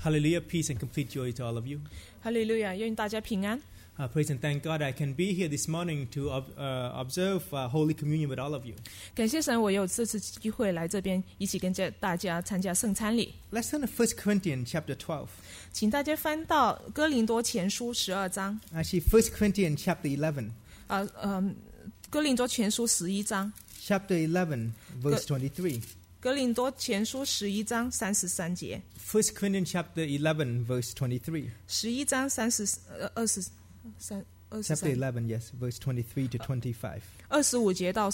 Hallelujah, peace and complete joy to all of you. 哈利路亚，愿大家平安。 Praise and thank God I can be here this morning to observe Holy Communion with all of you. 感谢神，我有这次机会来这边，一起跟大家参加圣餐礼。 Let's turn to 1 Corinthians chapter 12. 请大家翻到哥林多前书12章。 Actually, 1 Corinthians chapter 11. 哥林多前书11章。 Chapter 11, verse 23. 哥林多前书11章33节。 1 Corinthians chapter 11, verse 23. 11章23 Chapter 11, yes, verse 23 to 25. 25节到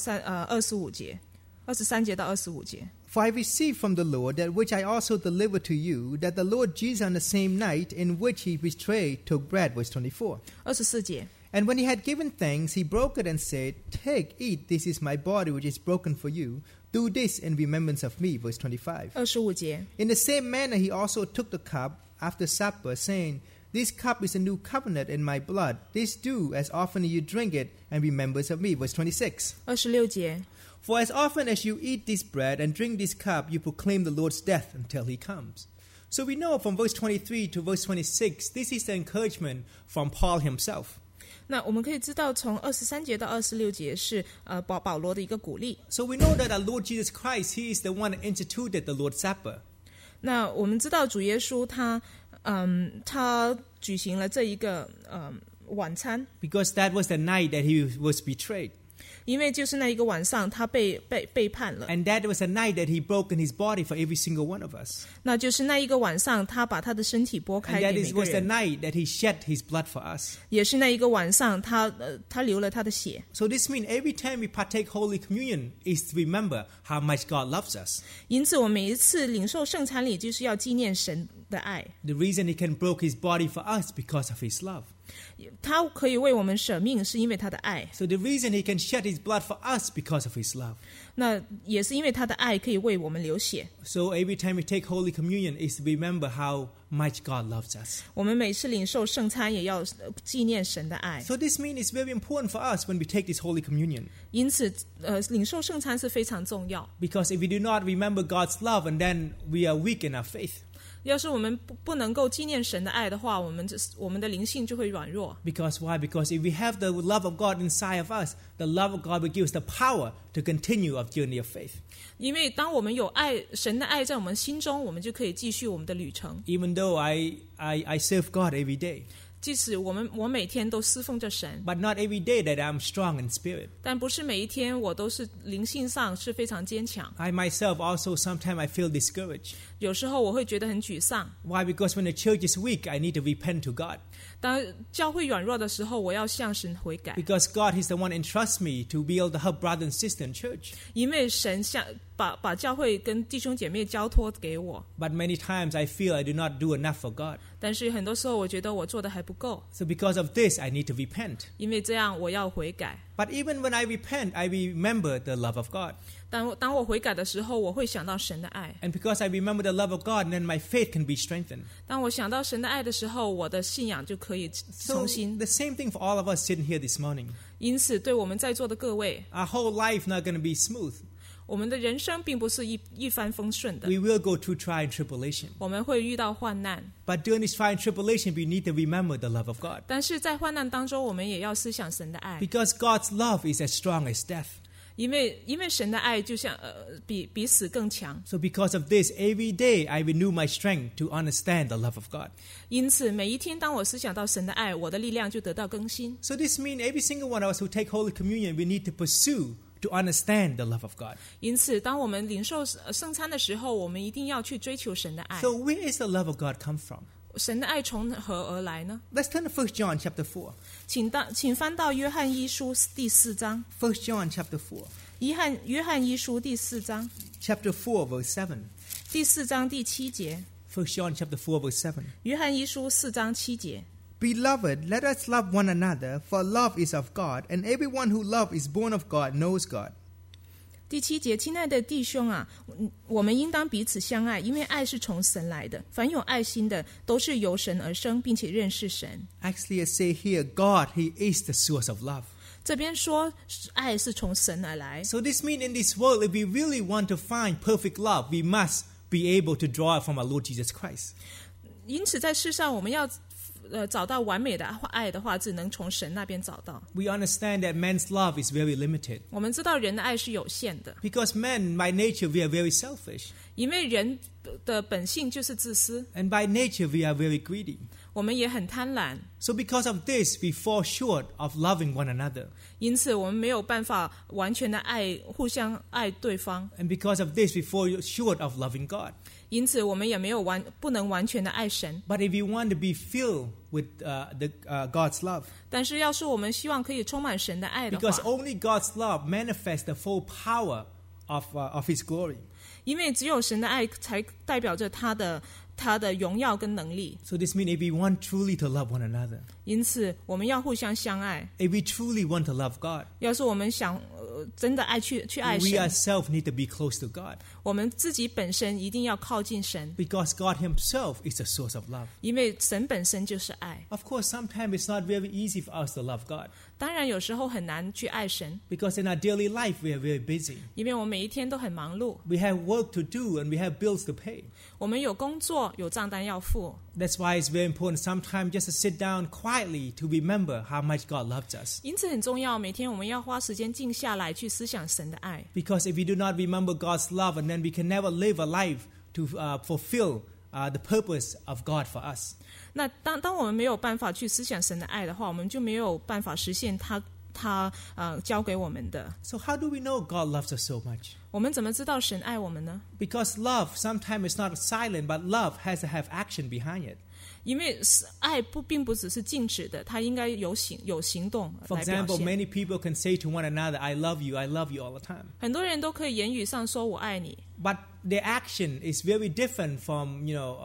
25节，23节到25节。 For I received from the Lord that which I also delivered to you, that the Lord Jesus on the same night in which he betrayed took bread, verse 24. 24节。 And when he had given thanks, he broke it and said, Take, eat, this is my body which is broken for you. Do this in remembrance of me, verse 25. 25节。 In the same manner he also took the cup after supper, saying, This cup is a new covenant in my blood. This do as often as you drink it and remembrance of me, verse 26. 26节。 For as often as you eat this bread and drink this cup, you proclaim the Lord's death until he comes. So we know from verse 23 to verse 26, this is the encouragement from Paul himself. 那我们可以知道，从23节到26节是保罗的一个鼓励。 So we know that our Lord Jesus Christ, he is the one that instituted the Lord's Supper. 那我们知道主耶稣他举行了这一个晚餐， Because that was the night that he was betrayed. 因为就是那一个晚上他背叛了， And that was the night that he broke in his body for every single one of us. 那就是那一个晚上他把他的身体拨 And 开给 that 每个 was the 人， night that he shed his blood for us. 也是那一个晚上他流了他的血。 So this means every time we partake Holy Communion is to remember how much God loves us. 因此我每一次领受圣餐礼就是要纪念神的爱， The reason he can broke his body for us because of his love. 他可以为我们舍命是因为他的爱， So the reason he can shed his blood for us because of his love. 那也是因为他的爱可以为我们流血。 So every time we take Holy Communion is to remember how much God loves us. 我们每次领受圣餐也要纪念神的爱， So this means it's very important for us when we take this Holy Communion. 因此领受圣餐是非常重要。 Because if we do not remember God's love, and then we are weak in our faith. 要是我们不能够纪念神的爱的话，我们的灵性就会软弱。 Because why? Because if we have the love of God inside of us, the love of God will give us the power to continue our journey of faith. 因为当我们有神的爱在我们心中，我们就可以继续我们的旅程。 Even though I serve God every day, 即使我每天都侍奉着神， but not every day that I'm strong in spirit. 但不是每一天我都是灵性上是非常坚强。 I myself also sometimes I feel discouraged. 有时候我会觉得很沮丧。 Why? Because when the church is weak, I need to repent to God. 当教会软弱的时候，我要向神悔改， Because God is the one entrusts me to be able to help brother and sister in church. 因为神把教会跟弟兄姐妹交托给我。 But many times I feel I do not do enough for God. 但是很多时候我觉得我做的还不够， So because of this, I need to repent. 因为这样我要悔改。 But even when I repent, I remember the love of God. 当我悔改的时候，我会想到神的爱。 And because I remember the love of God, then my faith can be strengthened. 当我想到神的爱的时候，我的信仰就可以 So 重新。 the same thing for all of us sitting here this morning. 因此，对我们在座的各位， Our whole life not going to be smooth. 我们的人生并不是一帆风顺的， We will go through trial and tribulation. 我们会遇到患难。 But during this trial and tribulation, we need to remember the love of God. 但是在患难当中，我们也要思想神的爱， Because God's love is as strong as death. 因为神的爱就像比死更强。 So because of this, every day I renew my strength to understand the love of God. 因此，每一天当我思想到神的爱，我的力量就得到更新。 So this means every single one of us who take Holy Communion, we need to pursue to understand the love of God. 因此，当我们领受圣餐的时候，我们一定要去追求神的爱。 So where is the love of God come from? 神的爱从何而来呢？ Let's turn to 1 John chapter 4. 请翻到约翰一书第4章。 1 John chapter 4. 约翰一书第4章， Chapter 4 verse 7. 第4章第7节。 1 John chapter 4 verse 7. 约翰一书4章7节。 Beloved, let us love one another, for love is of God, and everyone who loves is born of God, knows God. 第7节，亲爱的弟兄啊，我们应当彼此相爱，因为爱是从神来的。凡有爱心的，都是由神而生，并且认识神。 Actually, I say here, God, He is the source of love. 这边说爱是从神而来， So this means in this world, if we really want to find perfect love, we must be able to draw it from our Lord Jesus Christ. 因此在世上我们要找到完美的爱的话，只能从神那边找到。 We understand that man's love is very limited. 我们知道人的爱是有限的， Because men, by nature, we are very selfish. 因为人的本性就是自私， And by nature, we are very greedy. 我们也很贪婪， So because of this, we fall short of loving one another. 因此我们没有办法完全的互相爱对方， And because of this, we fall short of loving God. 因此我们也不能完全的爱神。 But if you want to be filled with God's love, 但是要是我们希望可以充满神的爱的 because 话， only God's love manifests the full power of His glory. 因为只有神的爱才代表着他的荣耀跟能力。 So this means if we want truly to love one another, 因此我们要互相相爱。 if we truly want to love God, 要是我们想真的去爱 we 神， ourselves need to be close to God. 我们自己本身一定要靠近神， Because God Himself is the source of love. 因为神本身就是爱。 Of course, sometimes it's not very easy for us to love God. 当然有时候很难去爱神， Because in our daily life, we are very busy. 因为我们每一天都很忙碌， We have work to do and we have bills to pay. 我们有工作，有账单要付。 That's why it's very important sometimes just to sit down quietly to remember how much God loves us. 因此很重要，每天我们要花时间静下来去思想神的爱。 Because if we do not remember God's love, and then we can never live a life to fulfill the purpose of God for us. 那当我们没有办法去思想神的爱的话，我们就没有办法实现他交给我们的。 So how do we know God loves us so much? 我们怎么知道神爱我们呢？ Because love sometimes is not silent, but love has to have action behind it. 因为爱并不只是静止的，它应该有行动 For 来表 example, 现。 many people can say to one another, I love you all the time. 很多人都可以言语上说我爱你， But their action is very different from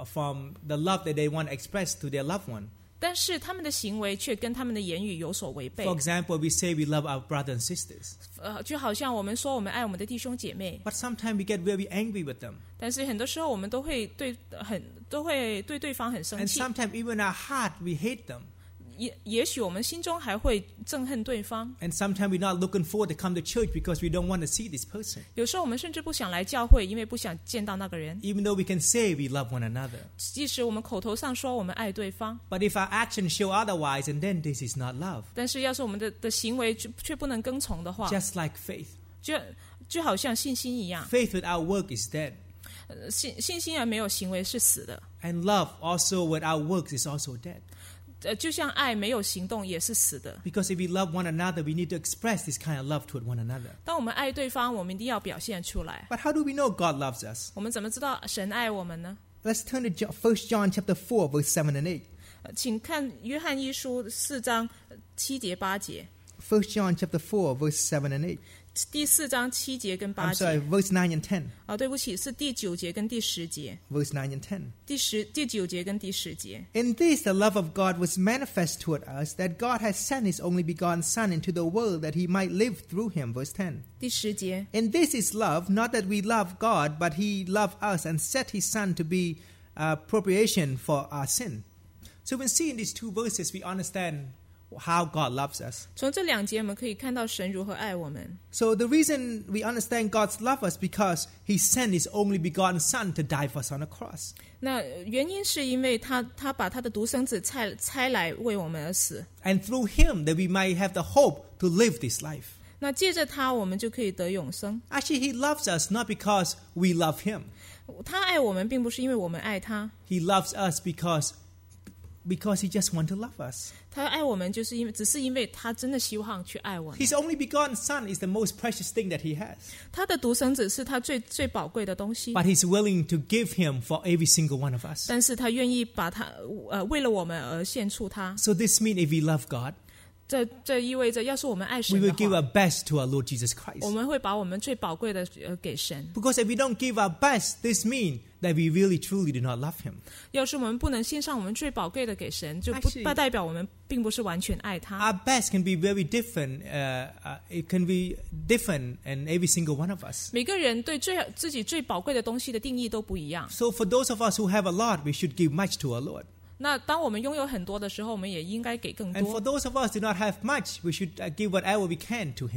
the love that they want to express to their loved one. 但是他们的行为却跟他们的言语有所违背。 For example, we say we love our brothers and sisters, 就好像我们说我们爱我们的弟兄姐妹， but sometimes we get very angry with them. 但是很多时候我们都会对对方很生 And 气， sometimes even in our heart, we hate them. 也许我们心中还会憎恨对方。 And sometimes we're not looking forward to come to church because we don't want to see this person. 有时候我们甚至不想来教会，因为不想见到那个人。 Even though we can say we love one another. 即使我们口头上说我们爱对方， But if our actions show otherwise, and then this is not love. 但是要是我们的行为却不能跟从的话， Just like faith. 就好像信心一样， Faith without work is dead. 信心而没有行为是死的。 And love also without works is also dead. 就像爱没有行动也是死的。 Because if we love one another, we need to express this kind of love toward one another. 当我们爱对方，我们一定要表现出来。 But how do we know God loves us? 我们怎么知道神爱我们呢？ Let's turn to 1 John chapter 4, verse 7 and 8. 请看约翰一书4章7节8节。 1 John chapter 4, verse 7 and 8. 第4章7节跟 I'm 8 sorry, 节。 verse 9 and 10. 对不起，是第9节跟第10节。 Verse 9 and 10. 第9节跟第10节。 In this, the love of God was manifest toward us, that God has sent His only begotten Son into the world that He might live through Him. Verse 10. 第10节。 And this is love, not that we love God, but He loved us and set His Son to be propitiation for our sin. So when seeing these two verses, we understand how God loves us. 从这2节我们可以看到神如何爱我们。 So the reason we understand God's love us because He sent His only begotten Son to die for us on the cross. 那原因是因为他把他的独生子差来为我们而死。 And through Him that we might have the hope to live this life. 那借着他，我们就可以得永生。 Actually, He loves us not because we love Him. 他爱我们，并不是因为我们爱他， He loves us because He just wants to love us. 他爱我们只是因为他真的希望去爱我们。 His only begotten Son is the most precious thing that He has. 他的独生子是他最宝贵的东西， But He's willing to give Him for every single one of us. 但是他愿意把他为了我们而献出他。 So this means if we love God, 这意味着，要是我们爱 we 神 will 的 give 话， our best to our Lord Jesus 我 Christ. 们会把我们最宝贵的给神。 Because if we don't give our best, this means that we really truly do not love Him. 要是我们不能献上我们最宝贵的给神，就不 Actually- 代表我们并不是完全爱他。 Our best can be very different. It can be different in every single one of us. 每个人对自己最宝贵的东西的定义都不一样。 So for those of us who have a lot, we should give much to our Lord. 那当我们拥有很多的时候，我们也应该给更 And for 多。 those of us who do not have much, we should give whatever we can to Him.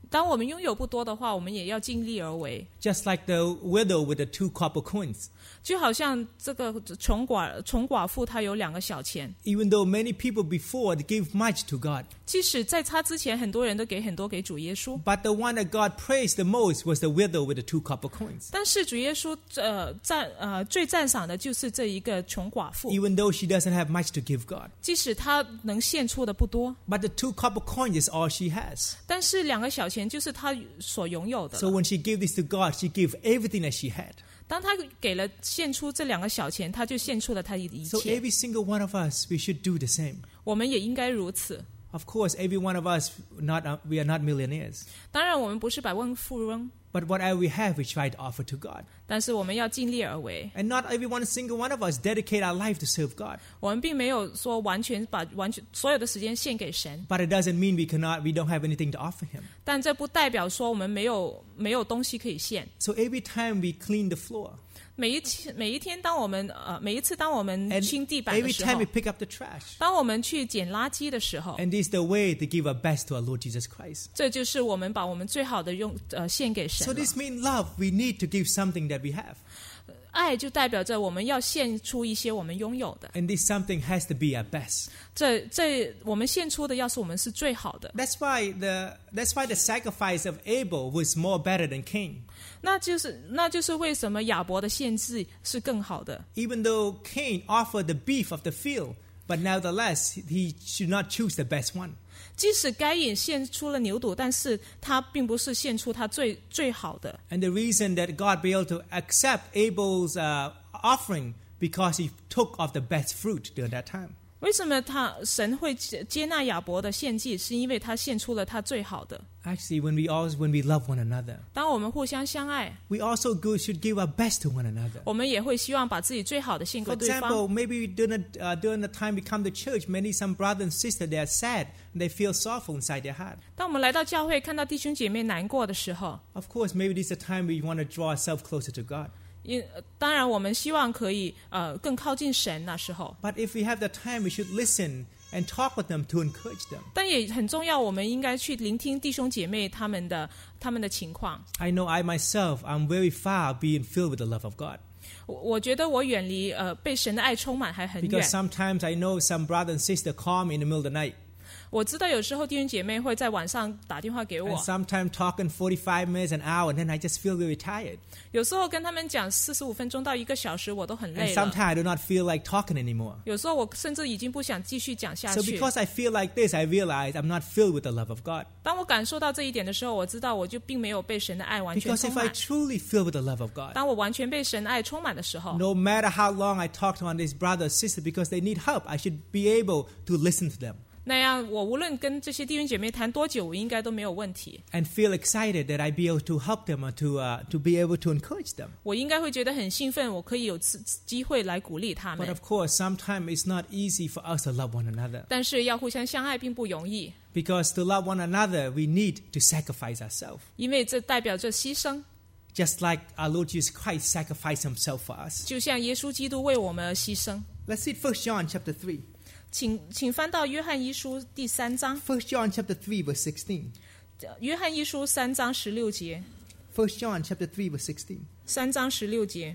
当我们拥有不多的话，我们也要尽力而为。 Just like the widow with the 2 copper coins. 就好像这个穷寡妇，她有2个小钱， Even though many people before they gave much to God, 即使在她之前，很多人都给很多给主耶稣， but the one that God praised the most was the widow with the 2 copper coins. 但是主耶稣最赞赏的就是这一个穷寡妇， Even though she doesn't have much to give God, 即使她能献出的不多， but the 2 copper coins is all she has. 但是2个小钱就是她所拥有的 So when she gave this to God, she gave everything that she had. 当她献出这2个小钱，她就献出了她的一 So 切。 every single one of us, we should do the same. 我们也应该如此。 Of course, every one of us, we are not millionaires. 当然，我们不是百万富翁， But whatever we have, we try to offer to God. 但是我们要尽力而为。 And not every single one of us dedicate our life to serve God. 我们并没有说完全把所有的时间献给神， But it doesn't mean we don't have anything to offer Him. 但这不代表说我们没有东西可以献。 So every time we clean the floor, 每一天，每一次当我们 and 清地板的 every 时 time 候 we，pick up the trash, 当我们去捡垃圾的时候， and this is the way to give our best to our Lord Jesus Christ. 这就是我们把我们最好的献给 So 神了。 this means love. We need to give something that we have. 爱就代表着我们要献出一些我们拥有的， And this something has to be our best. 我们献出的要是我们是最好的， That's why the sacrifice of Abel was more better than Cain. 那就是为什么亚伯的献祭是更好的。 Even though Cain offered the beef of the field, but nevertheless he should not choose the best one. 即使该隐献出了牛犊，但是他并不是献出他最好的。 And the reason that God be able to accept Abel's offering because he took of the best fruit during that time. 为什么神会接纳亚伯的献祭？是因为他献出了他最好的。 Actually, when we love one another, 当我们互相相爱， we also should give our best to one another. 我们也会希望把自己最好的献 For 给对方。 example, maybe during the time we come to church, some brothers and sisters, they are sad and they feel sorrowful inside their heart. 当我们来到教会，看到弟兄姐妹难过的时候， Of course, maybe this is a time we want to draw ourselves closer to God. 当然我们希望可以更靠近神那时候。 But if we have the time, we should listen and talk with them to encourage them. 但也很重要，我们应该去聆听弟兄姐妹他们的情况。 I know I myself, I'm very far being filled with the love of God. 我觉得我远离被神的爱充满还很远 Because。sometimes I know some brother and sister call me in the middle of the night. 我知道有时候弟兄姐妹会在晚上打电话给 And 我， sometimes talking 45 minutes, an hour, and then I just feel very tired. 有时候跟他们讲45分钟到1个小时，我都很 And 累了。 sometimes I do not feel like talking anymore. 有时候我甚至已经不想继续讲下 So 去。 because I feel like this, I realize I'm not filled with the love of God. 当我感受到这一点的时候，我知道我就并没有被神的爱完全 Because 充 if I 满。 truly feel with the love of God, 当我完全被神的爱充满的时候， no matter how long I talk to on this brother or sister because they need help, I should be able to listen to them 那样我无论跟这些弟兄姐妹谈多久，我应该都没有问题。 and feel excited that I be able to help them or to be able to encourage them. 我应该会觉得很兴奋，我可以有机会来鼓励他 But 们。 of course, sometimes it's not easy for us to love one another. 但是要互相相爱并不容易， Because to love one another, we need to sacrifice ourselves. 因为这代表着牺牲， Just like our Lord Jesus Christ sacrificed himself for us. 就像耶稣基督为我们而牺牲。 Let's read 1 John chapter 3. 请翻到约翰一书第3章， 1 John chapter 3 verse 16. 约翰一书3章16节 1 John chapter 3 verse 16. ，3章16节。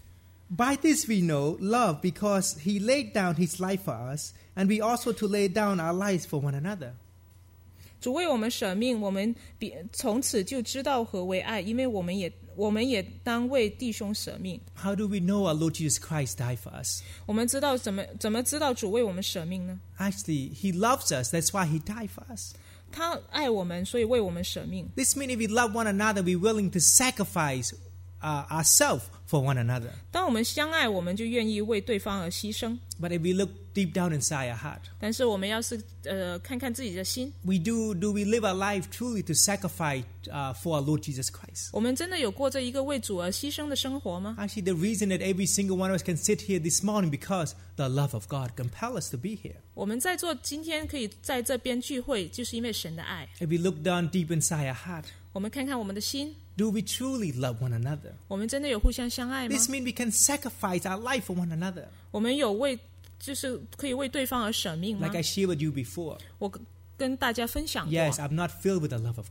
By this we know love because he laid down his life for us, and we also to lay down our lives for one another. 主为我们舍命，我们从此就知道何为爱，因为我们也当为弟兄舍命。 How do we know our Lord Jesus Christ died for us? 我们知道怎么知道主为我们舍命呢？ Actually, he loves us. That's why he died for us. 他爱我们，所以为我们舍命。 This means if we love one another, we're willing to sacrifice ourselves for one another. 当我们相爱，我们就愿意为对方而牺牲。 But if we look deep down inside our heart, 但是我们要是看看自己的心， do we live our life truly to sacrifice for our Lord Jesus Christ? 我们真的有过这一个为主而牺牲的生活吗？ Actually, the reason that every single one of us can sit here this morning because the love of God compels us to be here. 我们在座今天可以在这边聚会，就是因为神的爱。 If we look down deep inside our heart, 我们看看我们的心， do we truly love one another? 我们真的有互相相爱吗？ This means we can sacrifice our life for one another. 我们有就是可以为对方而舍命吗 Like I shared with you before. 我跟大家分享过 Yes, I'm not filled with the love of God.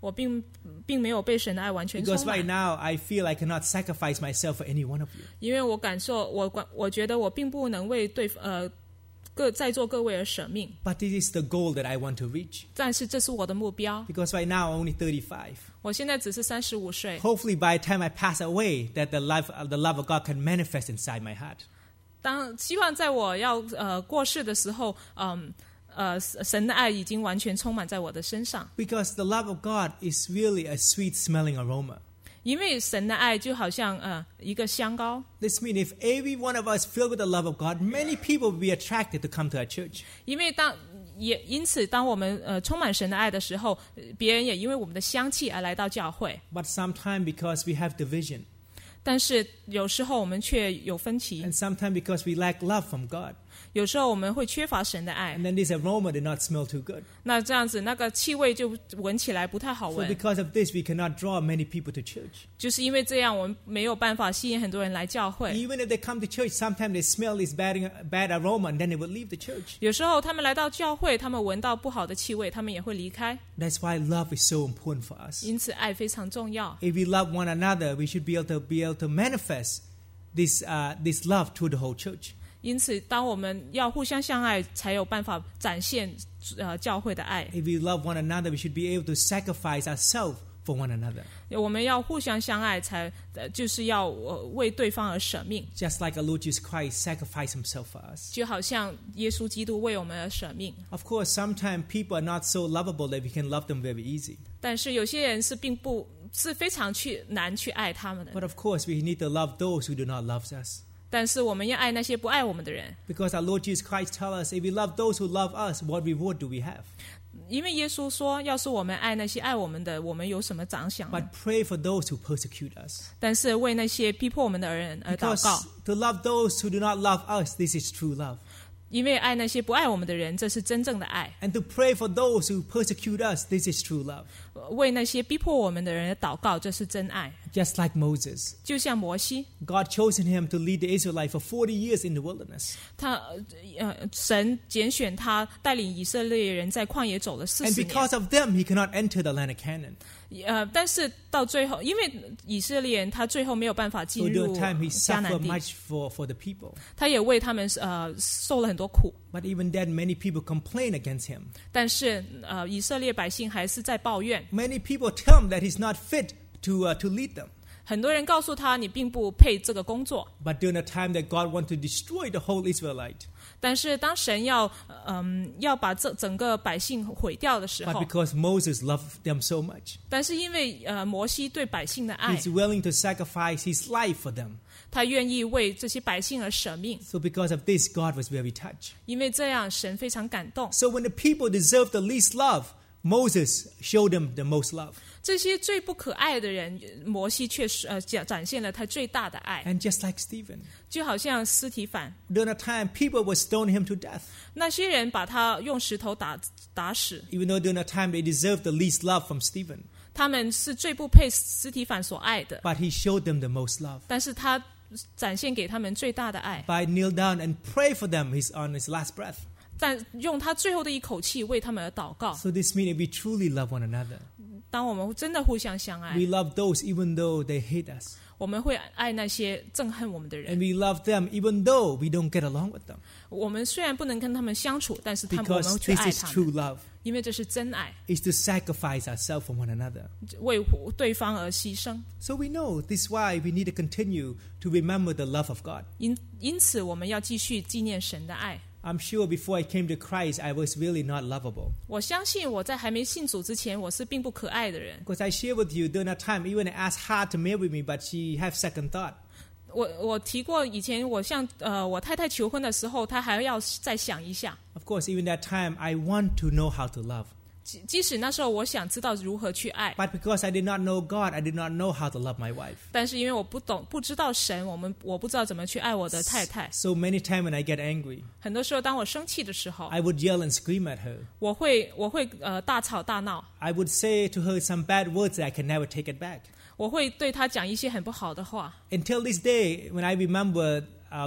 我并没有被神的爱完全充 Because right 满， now I feel I cannot sacrifice myself for any one of you. 因为我感受我觉得我并不能为在座各位而舍命， But this is the goal that I want to reach. 但是这是我的目标。 Because right now I'm only 35. 我现在只是35岁， Hopefully by the time I pass away, that the love of God can manifest inside my heart. 希望在我要过世的时候，神的爱已经完全充满在我的身上。 Because the love of God is really a sweet smelling aroma. 因为神的爱就好像一个香膏， This means if every one of us filled with the love of God, many people will be attracted to come to our church. 因此当我们充满神的爱的时候，别人也因为我们的香气而来到教会。 But sometimes because we have division, 但是有时候我们却有分歧， and sometimes because we lack love from God, 有时候我们会缺乏神的爱 and，then this aroma did not smell too good. 那这样子那个气味就闻起来不太好 So 闻。 because of this, we cannot draw many people to church. 就是因为这样，我们没有办法吸引很多人来教会。 Even if they come to church, sometimes they smell this bad aroma, and then they will leave the church. 有时候他们来到教会，他们闻到不好的气味，他们也会离开。 That's why love is so important for us. 因此，爱非常重要。 If we love one another, we should be able to manifest this love to the whole church. 因此，当我们要互相相爱，才有办法展现教会的爱。 If we love one another, we should be able to sacrifice ourselves for one another. 我们要互相相爱，就是要为对方而舍命， Just like our Lord Jesus Christ sacrificed himself for us. 就好像耶稣基督为我们而舍命。 Of course, sometimes people are not so lovable that we can love them very easy. 但是有些人是非常难去爱他们的。 But of course, we need to love those who do not love us. 但是我们要爱那些不爱我们的人， Because our Lord Jesus Christ tells us, if we love those who love us, what reward do we have? 因为耶稣说，要是我们爱那些爱我们的，我们有什么奖赏呢？ But pray for those who persecute us. 但是为那些逼迫我们的人而祷 Because 告， to love those who do not love us, this is true love. 因为爱那些不爱我们的人，这是真正的爱。 And to pray for those who persecute us, this is true love. 为那些逼迫我们的人而祷告，这是真爱。 Just like Moses, 就像摩西， God chosen him to lead the Israelites for 40 years in the wilderness. 神拣选他带领以色列人在旷野走了 And 40年。 because of them, he cannot enter the land of Canaan. 但是到最后，因为以色列人他最后没有办法 So 进入 during time, he 迦南 suffered 地， much for the people. 他也为他们受了很多苦。 But even then, many people complain against him. 但是以色列百姓还是在抱怨， Many people tell him that he's not fit to lead them. 很多人告诉他你并不配这个工作。 But during the time that God wanted to destroy the whole Israelite, 但是当神要把整个百姓毁掉的时 but 候， because Moses loved them so much, 但是因为摩西对百姓的爱， he's willing to sacrifice his life for them. 他愿意为这些百姓而舍命， So because of this, God was very touched. 因为这样神非常感动。 So when the people deserve the least love, Moses showed them the most love. 这些最不可爱的人，摩西却展现了他最大的爱， And just like Stephen, 就好像司提反， during the time, people were stoning him to death. 那些人把他用石头打死， Even though during the time they deserved the least love from Stephen. 他们是最不配司提反所爱的， But he showed them the most love. 但是他展现给他们最大的爱， By kneel down and pray for them on his last breath. 但用他最后的一口气为他们而祷告。 So this means we truly love one another. 当我们真的互相相爱， We love those even though they hate us. 我们会爱那些憎恨我们的 And 人。 we love them even though we don't get along with them. 我们虽然不能跟他们相处，但是我 Because 们去 this 爱 is 他 true 们， love. 因为这是真爱， Is to sacrifice ourselves for one another. 为对方而牺牲。 So we know this is why we need to continue to remember the love of God. 因此，我们要继续纪念神的爱。 I'm sure before I came to Christ, I was really not lovable. 我相信我在还没信主之前，我是并不可愛的人。 Because I share with you during that time, even I asked her to marry me, but she have second thought. 我提过以前我向我太太求婚的时候，她还要再想一下。 Of course, even that time, I want to know how to love. 即使那时候我想知道如何去爱， But because I did not know God, I did not know how to love my wife. 但是因为我不知道神，我不知道怎么去愛我的太太。 So many times when I get angry, 很多时候，当我生气的时候， I would yell and scream at her. 我会大吵大闹， I would say to her some bad words that I can never take it back. 我会对她讲一些很不好的话。 Until this day, when I remember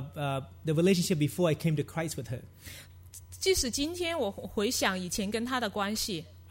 the relationship before I came to Christ with her, 即使今天我回想以前跟她的关系，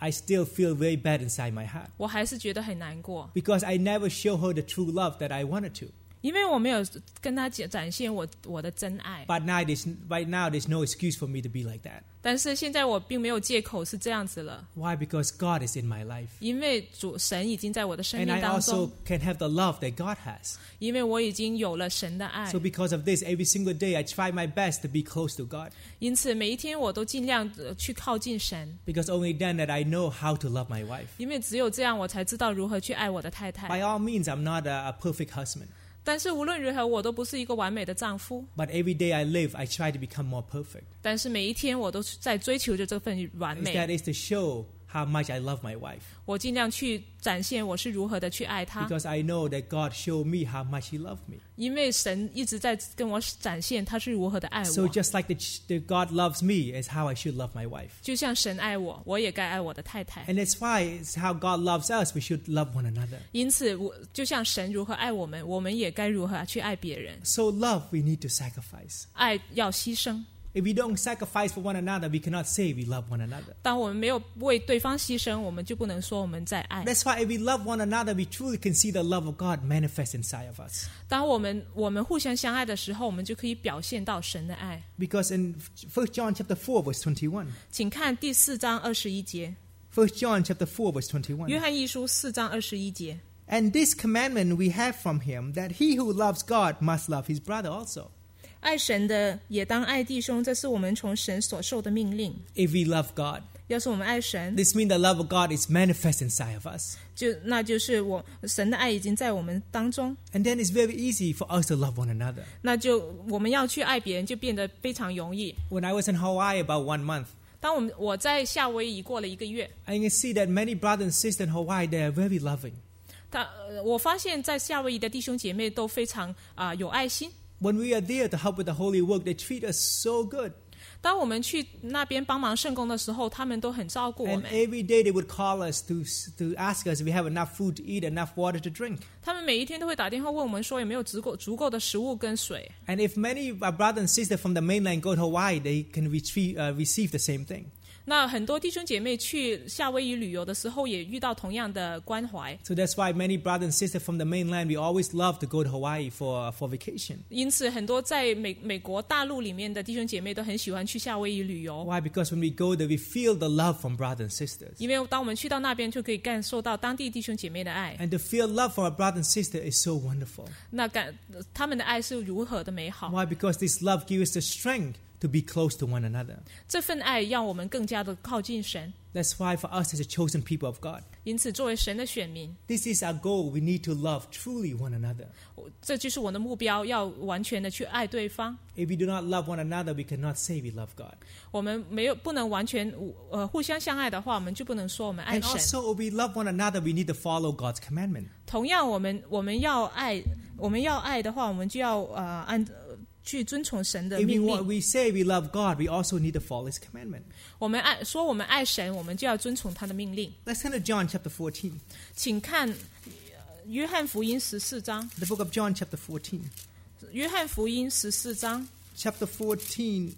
I still feel very bad inside my heart 我还是觉得很难过， because I never show her the true love that I wanted to. 因为我没有跟她展现我的真爱。 But right now, there's no excuse for me to be like that. 但是现在我并没有借口是这样子了， Why? Because God is in my life. 因为神已经在我的生 And 命 I 当 also 中， can have the love that God has. 因为我已经有了神的爱 So，because of this, every single day I try my best to be close to God. 因此每一天我都尽量去靠近神， Because only then that I know how to love my wife. 因为只有这样我才知道如何去爱我的太 By 太。 all means, I'm not a perfect husband. 但是无论如何，我都不是一个完美的丈夫。 But every day I live, I try to become more perfect. 但是每一天我都在追求着这份完 That 美， is to show how much I love my wife. 我尽量去展现我是如何的去爱她， Because I know that God showed me how much He loved me. 因为神一直在跟我展现他是如何的爱 So 我。 just like the God loves me is how I should love my wife. 就像神爱我，我也该爱我的太太。 And that's why it's how God loves us. We should love one another. 因此，就像神如何爱我们，我们也该如何去爱别人。 So love, we need to sacrifice. 爱要牺牲。 If we don't sacrifice for one another, we cannot say we love one another. 当我们没有为对方牺牲，我们就不能说我们在爱。 That's why if we love one another, we truly can see the love of God manifest inside of us. 当我们互相相爱的时候，我们就可以表现到神的爱。 Because in 1 John chapter 4, verse 21, 请看第4章21节， 1 John chapter 4, verse 21. 约翰一书4章21节。 And this commandment we have from him, that he who loves God must love his brother also. 爱神的也当爱弟兄，这是我们从神所受的命令。 If we love God, 要是我们爱神， this means the love of God is manifest inside of us. 那就是神的爱已经在我们当中。 And then it's very easy for us to love one another. 那就我们要去爱别人，就变得非常容易。 When I was in Hawaii about 1 month, 当我在夏威夷过了1个月， I can see that many brothers and sisters in Hawaii, they are very loving. 我发现在夏威夷的弟兄姐妹都非常有爱心。 When we are there to help with the holy work, they treat us so good. 当我们去那边帮忙圣工的时候，他们都很照顾我 And 们。 every day they would call us to ask us if we have enough food to eat, enough water to drink. 他们每一天都会打电话问我们说有没有足够的食物跟水。 And if many of our brothers and sisters from the mainland go to Hawaii, they can receive the same thing. 那很多弟兄姐妹去夏威夷旅游的时候，也遇到同样的关怀。 So that's why many brothers and sisters from the mainland, we always love to go to Hawaii for vacation. 因此，很多在美国大陆里面的弟兄姐妹都很喜欢去夏威夷旅游， Why? Because when we go there, we feel the love from brothers and sisters. 因为当我们去到那边，就可以感受到当地弟兄姐妹的爱。 And to feel love from our brother and sister is so wonderful. 那他们的爱是如何的美好？ Why? Because this love gives us the strength to be close to one another. 这份爱让我们更加的靠近神。 That's why for us as a chosen people of God, 因此，作为神的选民， this is our goal. We need to love truly one another. 这就是我的目标，要完全的去爱对方。 If we do not love one another, we cannot say we love God. 我们不能完全互相相爱的话，我们就不能说我们爱 And 神。 also, if we love one another, we need to follow God's commandment. 同样，我们要爱的话，我们就要去遵从神的 If 命令。 we say we love God, we also need to follow His commandment. 我们爱神，我们就要遵从他的命令。 Let's turn to John chapter 14. 请看约翰福音14章， The book of John chapter 14. 约翰福音14章 Chapter 14,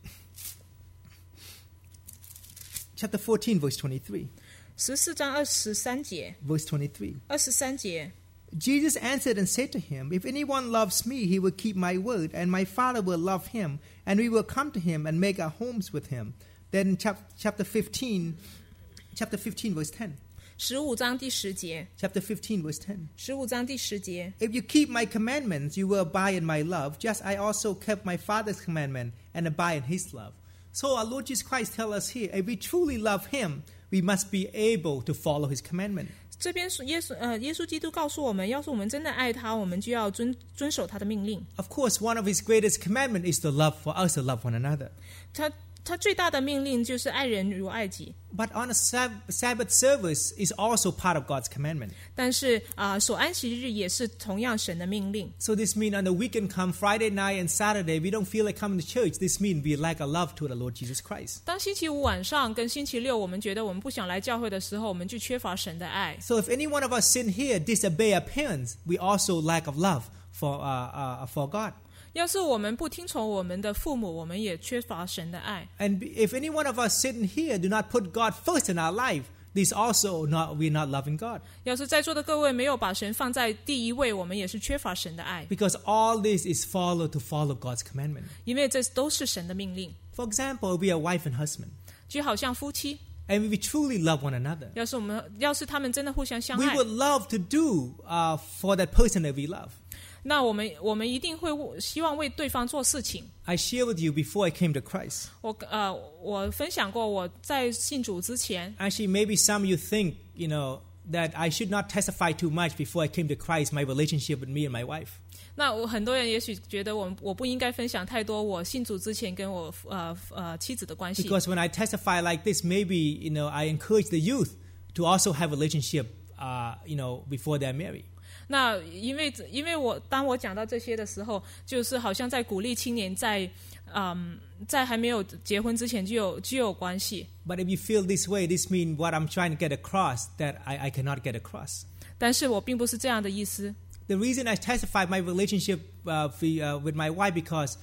verse 23. 14章23节 Verse 23. 23节。 Jesus answered and said to him, If anyone loves me, he will keep my word, and my Father will love him, and we will come to him and make our homes with him. Then chapter 15, verse 10. 15章第10节 Chapter 15, verse 10. ，15章第10节。 If you keep my commandments, you will abide in my love, just I also kept my Father's commandment and abide in his love. So our Lord Jesus Christ tells us here, if we truly love him, we must be able to follow his commandment. 这边耶稣基督告诉我们，要是我们真的爱他，我们就要遵守他的命令。 Of course, one of his greatest commandments is for us to love one another. 他最大的命令就是爱人如爱己。 But on a Sabbath service is also part of God's commandment. 但是守安息日也是同样神的命令。 So this means on the weekend come Friday night and Saturday, we don't feel like coming to church. This means we lack a love to the Lord Jesus Christ. 当星期五晚上跟星期六我们觉得我们不想来教会的时候，我们就缺乏神的爱。 So if any one of us sin here, disobey our parents, we also lack of love for God. 要是我们不听从我们的父母，我们也缺乏神的爱。 And if any one of us sitting here do not put God first in our life, this also we're not loving God. 要是在座的各位没有把神放在第一位，我们也是缺乏神的爱， Because all this is follow God's commandment. 因为这都是神的命令。 For example, we are wife and husband, 就好像夫妻， and we truly love one another. 要是他们真的互相相 We 爱， would love to do for that person that we love. 那我们一定会希望为对方做事情。 I share with you before I came to Christ. 我分享过我在信主之前， Actually, maybe some of you think, that I should not testify too much before I came to Christ, my relationship with me and my wife. 那很多人也许觉得我不应该分享太多我信主之前跟我妻子的关系。 Because when I testify like this, maybe, I encourage the youth to also have a relationship, before they're married. 那因为当我讲到这些的时候，就是好像在鼓励青年在还没有结婚之前就有关系。 But if you feel this way, this means what I'm trying to get across that I cannot get across. 但是我并不是这样的意思。 The reason I testify my relationship with my wife because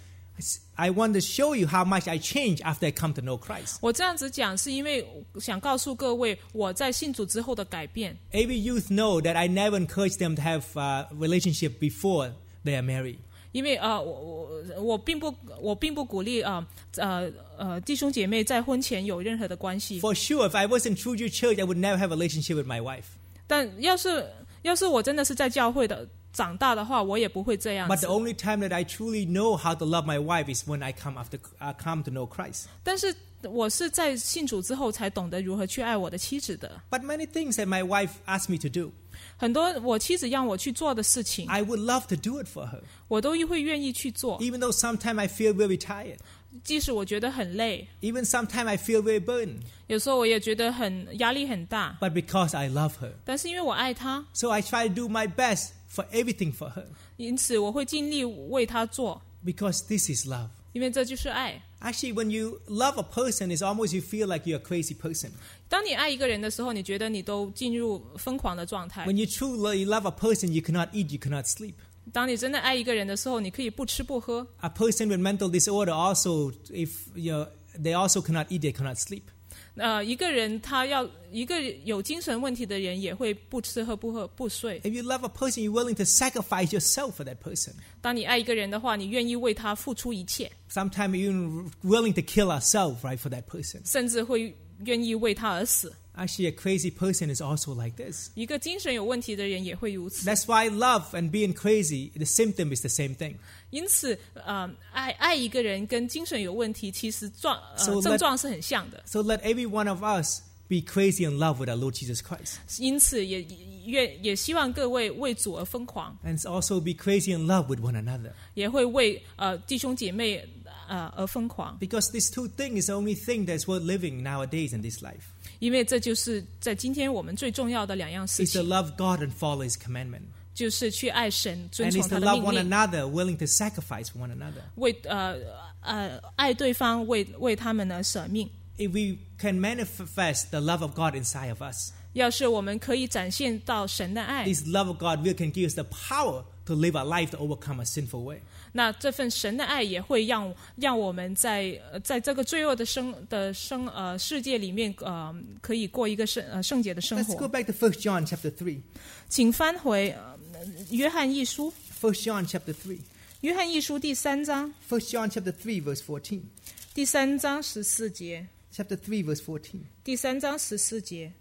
I want to show you how much I change after I come to know Christ. 我这样子讲是因为想告诉各位我在信主之后的改变。 Every youth know that I never encourage them to have a relationship before they are married. 因为我并不鼓励弟兄姐妹在婚前有任何的关系。 For sure, if I wasn't through your church, I would never have a relationship with my wife. 但要是我真的是在教会的长大的话，我也不会这样 But 子 the。only time that I truly know how to love my wife is when I come to know Christ. 但是我是在信主之后才懂得如何去爱我的妻子的。 But many things that my wife asked me to do, 很多我妻子让我去做的事情， I would love to do it for her. 我都会愿意去做， Even though sometimes I feel very tired. 即使我觉得很累， Even sometimes I feel very burdened. 有时候我也觉得压力很大。 But because I love her. 但是因为我爱她， So I try to do my best for everything for her. 因此我会尽力为她做， Because this is love. 因为这就是爱。 Actually, when you love a person, it's almost you feel like you're a crazy person. 当你爱一个人的时候，你觉得你都进入疯狂的状态。 When you truly love a person, you cannot eat, you cannot sleep. 当你真的爱一个人的时候，你可以不吃不喝。 A person with mental disorder also, if they also cannot eat, they cannot sleep. 一个有精神问题的人也会不吃喝不喝不睡。 If you love a person, you're willing to sacrifice yourself for that person. 当你爱一个人的话，你愿意为他付出一切， Sometimes you're even willing to kill ourselves, right, for that person. 甚至会愿意为他而死。 Actually, a crazy person is also like this. 一个精神有问题的人也会如此。 That's why love and being crazy, the symptom is the same thing. 因此，爱一个人跟精神有问题，其实 So 症状是很像的。 So let every one of us be crazy in love with our Lord Jesus Christ. 因此也希望各位为主而疯狂， And also be crazy in love with one another. 也会为弟兄姐妹而疯狂， Because these two things is the only thing that's worth living nowadays in this life. 因为这就是在今天我们最重要的两样事 It's to 情， love God and follow His commandment. 就是去爱神，遵 And 从 it's 他 to 的 love 命 one 令， another, willing to sacrifice for one another. 为爱对方，为他们而舍命。 If we can manifest the love of God inside of us, 要是我们可以展现到神的爱， this love of God really can give us the power to live our life to overcome a sinful way. 那这份神的爱也会让我们在这个罪恶的世界里面，可以过一个圣洁的生 Let's go 活。 back to 1 John chapter 3. 请翻回约翰一书， 1 John chapter 3. 约翰一书第3章 1 John chapter 3 verse 14. 第3章14节， Chapter 3 verse 14. 第3章14节。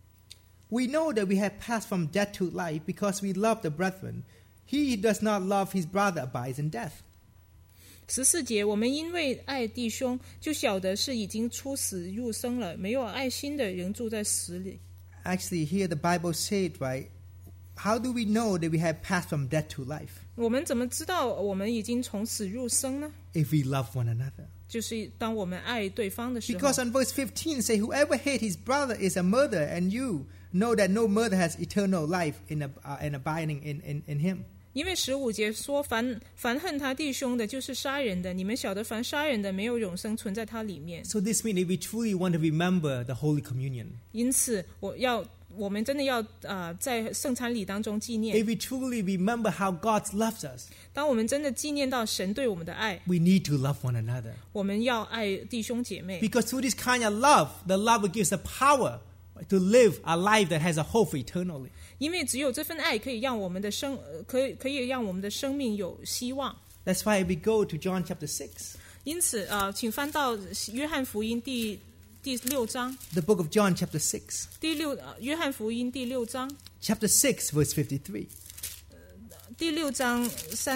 We know that we have passed from death to life because we love the brethren. He who does not love his brother abides in death. 14节，我们因为爱弟兄，就晓得是已经出死入生了；没有爱心的，仍住在死里。 Actually, here the Bible said, right? How do we know that we have passed from death to life? 我们怎么知道我们已经从死入生呢？ If we love one another. 就是当我们爱对方的时候。 Because on verse 15 say, whoever hates his brother is a murderer, and you know that no murderer has eternal life in abiding in him. 因为15节说，凡恨他弟兄的，就是杀人的。你们晓得，凡杀人的，没有永生存在他里面。 So this means if we truly want to remember the Holy Communion, 因此， 我们真的要在圣餐礼当中纪念。 If we truly remember how God loves us, 当我们真的纪念到神对我们的爱， we need to love one another. 我们要爱弟兄姐妹， Because through this kind of love, the love will give us the power to live a life that has a hope eternally. 因为只有这份爱可以让我们的可以让我们的生命有希望。 That's why we go to John chapter 6. 因此请翻到约翰福音第6章， The book of John chapter 6. 约翰福音第6章， Chapter 6 verse 53. 第6章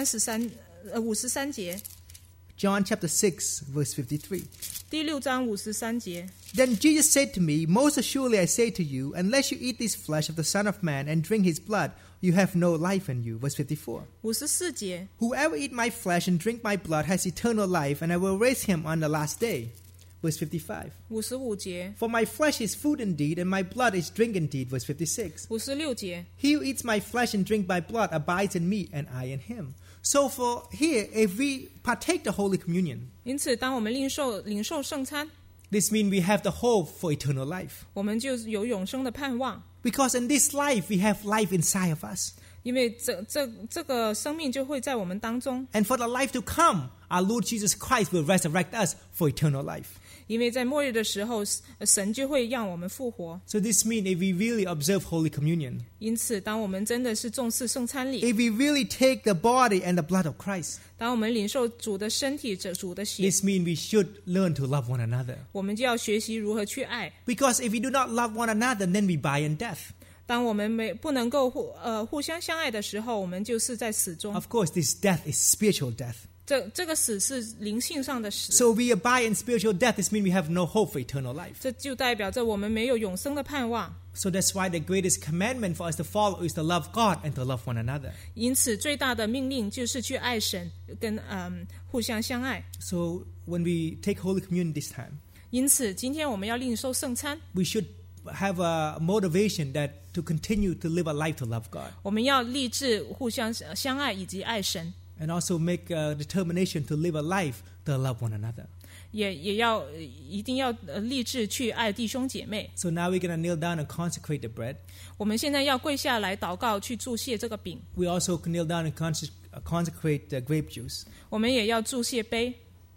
53节， John chapter 6 verse 53. 第6章53节。 Then Jesus said to me, Most assuredly I say to you, unless you eat this flesh of the Son of Man and drink his blood, you have no life in you. Verse 54. 54节， Whoever eat my flesh and drink my blood has eternal life, and I will raise him on the last day. Verse 55. 55节， For my flesh is food indeed, and my blood is drink indeed. Verse 56. 56节。 He who eats my flesh and drink my blood abides in me, and I in him. So for here, if we partake the Holy Communion, 因此，当我们领受圣餐， this means we have the hope for eternal life. 我们就有永生的盼望。 Because in this life, we have life inside of us. 因为这个生命就会在我们当中， And for the life to come, our Lord Jesus Christ will resurrect us for eternal life. 因为在末日的时候，神就会让我们复活。 So this means if we really observe Holy Communion, 因此，当我们真的是重视圣餐礼， if we really take the body and the blood of Christ, 当我们领受主的身体、主的血， this means we should learn to love one another. 我们就要学习如何去爱。 Because if we do not love one another, then we die in death. 当我们不能够互相相爱的时候，我们就是在死中。 Of course, this death is spiritual death. 这个死是灵性上的死， So we abide in spiritual death. This means we have no hope for eternal life. 这就代表着我们没有永生的盼望。 So that's why the greatest commandment for us to follow is to love God and to love one another. 因此，最大的命令就是去爱神，跟互相相爱。 So when we take Holy Communion this time, 因此，今天我们要领受圣餐， we should have a motivation that to continue to live a life to love God. 我们要立志互相相爱以及爱神， And also make a determination to live a life to love one another. 也要一定要立志去爱弟兄姐妹。 So now we're going to kneel down and consecrate the bread. 我们现在要跪下来祷告，去祝谢这个饼。 We also kneel down and consecrate the grape juice. 我们也要祝谢杯。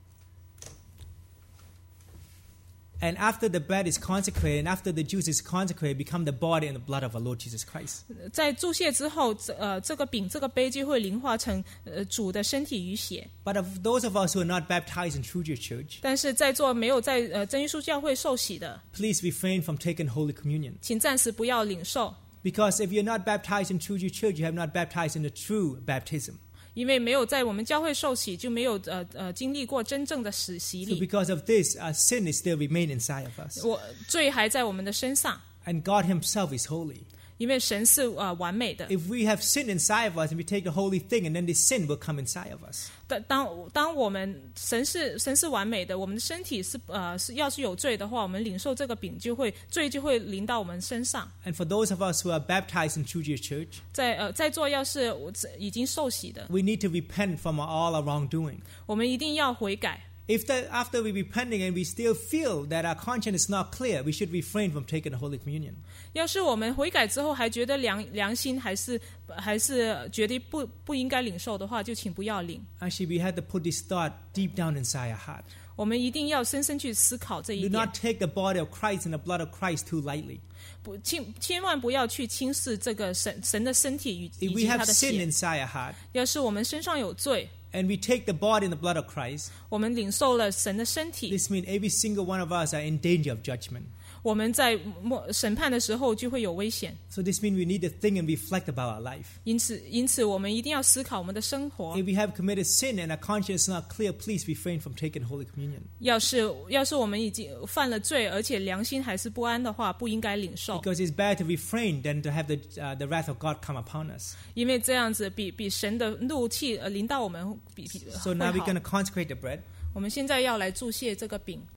And after the bread is consecrated, and after the juice is consecrated, become the body and the blood of our Lord Jesus Christ. 在祝谢之后，这个饼、这个杯就会灵化成主的身体与血。 But of those of us who are not baptized in True Jewish Church, 但是在座没有在真耶稣教会受洗的， please refrain from taking Holy Communion. 请暂时不要领受， Because if you're not baptized in True Jewish Church, you have not baptized in the true baptism. 因为没有在我们教会受洗，就没有经历过真正的洗 So 礼。 because of this, sin is still remain inside of us. 罪还在我们的身上， And God himself is holy. 因为神是完美的。 If we have sin inside of us and we take the holy thing, and then this sin will come inside of us. 当我们神是完美的，我们的身体要是有罪的话，我们领受这个饼罪就会临到我们身上。 And for those of us who are baptized in True Jewish Church, 在座要是已经受洗的， we need to repent from all our wrongdoing. 我们一定要悔改。 If after we repenting and we still feel that our conscience is not clear, we should refrain from taking the Holy Communion. 要是我们悔改之后还觉得良心还是觉得不应该领受的话，就请不要领。 Actually, we had to put this thought deep down inside our heart. 我们一定要深深去思考这一 Do 点 not，take the body of Christ and the blood of Christ too lightly. 千万不要去轻视这个神的身体以 If 及 we 他 have 的 sin 血。 inside our heart, 要是我们身上有罪， and we take the body and the blood of Christ, 我们领受了神的身体， this means every single one of us are in danger of judgment. 我们在审判的时候就会有危险。 So this means we need to think and reflect about our life. 因此我们一定要思考我们的生活。 If we have committed sin and our conscience is not clear, please refrain from taking Holy Communion. 要是我们已经犯了罪，而且良心还是不安的话，不应该领受， Because it's better to refrain than to have the wrath of God come upon us. 因为这样子比神的怒气临到我们比 So now 会 we're 好 going to consecrate the bread. 我们现在要来祝谢这个饼。